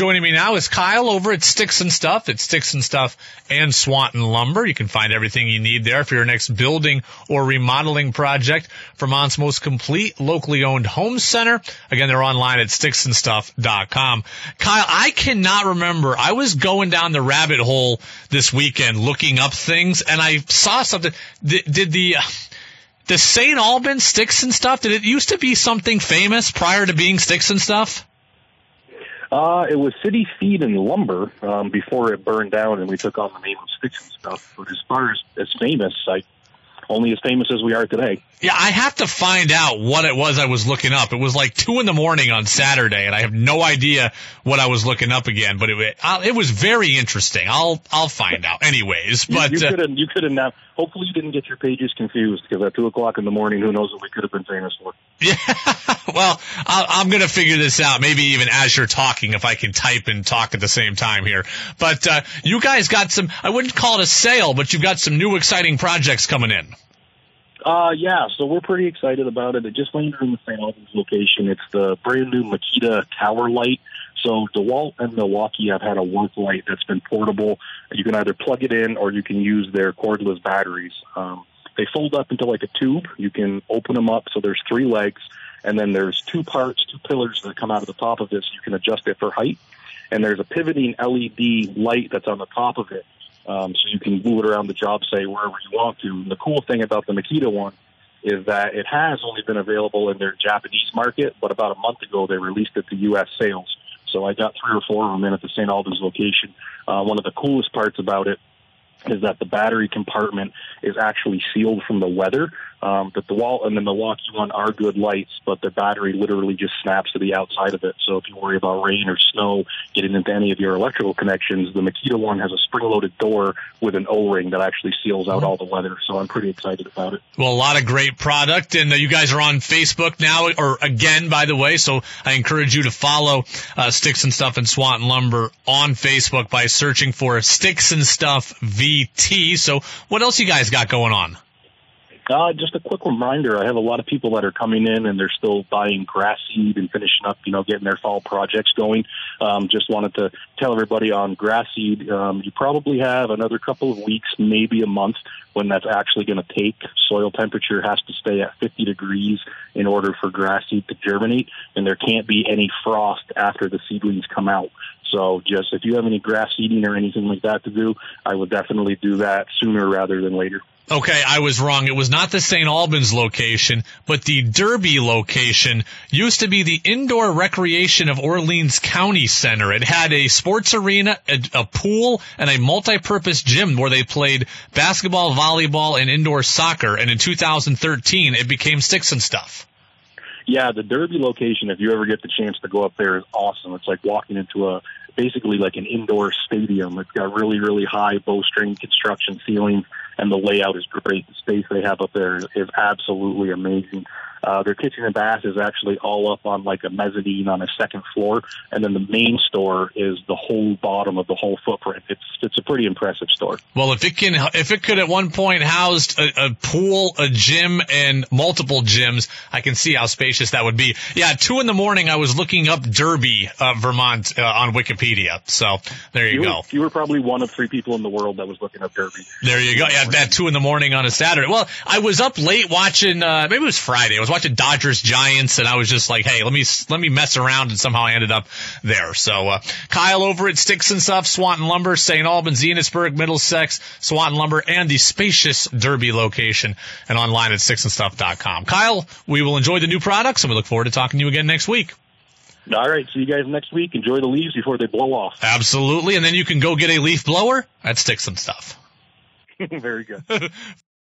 joining me now is Kyle over at Sticks and Stuff. It's Sticks and Stuff and Swanton Lumber. You can find everything you need there for your next building or remodeling project. Vermont's most complete locally owned home center. Again, they're online at sticksandstuff.com. Kyle, I cannot remember. I was going down the rabbit hole this weekend looking up things, and I saw something. Did the St. Albans Sticks and Stuff, did it used to be something famous prior to being Sticks and Stuff? It was City Feed and Lumber before it burned down and we took on the name of Sticks and Stuff. But as far as famous, only as famous as we are today. Yeah, I have to find out what it was I was looking up. It was like 2 a.m. on Saturday, and I have no idea what I was looking up again. But it was very interesting. I'll find out anyways. But you could have now. Hopefully, you didn't get your pages confused because at 2 o'clock in the morning, who knows what we could have been famous for? Yeah. Well, I'm going to figure this out. Maybe even as you're talking, if I can type and talk at the same time here. But you guys got some. I wouldn't call it a sale, but you've got some new exciting projects coming in. Yeah, so we're pretty excited about it. It just landed in the St. Albans location. It's the brand new Makita Tower Light. So DeWalt and Milwaukee have had a work light that's been portable. You can either plug it in or you can use their cordless batteries. They fold up into like a tube. You can open them up, so there's 3 legs, and then there's 2 parts, 2 pillars that come out of the top of this. You can adjust it for height, and there's a pivoting LED light that's on the top of it. So you can move it around the job site wherever you want to. And the cool thing about the Makita one is that it has only been available in their Japanese market, but about a month ago they released it to U.S. sales. So I got 3 or 4 of them in at the St. Albans location. One of the coolest parts about it is that the battery compartment is actually sealed from the weather. The DeWalt and the Milwaukee one are good lights, but the battery literally just snaps to the outside of it. So if you worry about rain or snow getting into any of your electrical connections, the Makita one has a spring-loaded door with an O-ring that actually seals out all the weather. So I'm pretty excited about it. Well, a lot of great product, and you guys are on Facebook now, or again, by the way, so I encourage you to follow Sticks and Stuff and Swanton Lumber on Facebook by searching for Sticks and Stuff VT. So what else you guys got going on? Just a quick reminder, I have a lot of people that are coming in and they're still buying grass seed and finishing up, getting their fall projects going. Just wanted to tell everybody on grass seed, you probably have another couple of weeks, maybe a month, when that's actually going to take. Soil temperature has to stay at 50 degrees in order for grass seed to germinate, and there can't be any frost after the seedlings come out. So just if you have any grass seeding or anything like that to do, I would definitely do that sooner rather than later. Okay, I was wrong. It was not the St. Albans location, but the Derby location used to be the Indoor Recreation of Orleans County Center. It had a sports arena, a pool, and a multi-purpose gym where they played basketball, volleyball, and indoor soccer. And in 2013, it became Sticks and Stuff. Yeah, the Derby location, if you ever get the chance to go up there, is awesome. It's like walking into basically like an indoor stadium. It's got really, really high bowstring construction ceilings, and the layout is great. The space they have up there is absolutely amazing. Their kitchen and bath is actually all up on like a mezzanine on a second floor, and then the main store is the whole bottom of the whole footprint. It's a pretty impressive store. Well, if it could at one point housed a pool, a gym, and multiple gyms, I can see how spacious that would be. Yeah, 2 a.m, I was looking up Derby, Vermont on Wikipedia. So there you go. You were probably one of 3 people in the world that was looking up Derby. There you go. Yeah, at 2 a.m. on a Saturday. Well, I was up late watching. Maybe it was Friday. I was watching Dodgers Giants, and I was just like, hey, let me mess around, and somehow I ended up there. So Kyle over at Sticks and Stuff, Swanton Lumber, St. Albans, Enosburg, Middlesex, Swanton Lumber, and the spacious Derby location, and online at sticksandstuff.com. Kyle, we will enjoy the new products, and we look forward to talking to you again next week. All right, see you guys next week. Enjoy the leaves before they blow off. Absolutely, and then you can go get a leaf blower at Sticks and Stuff. Very good.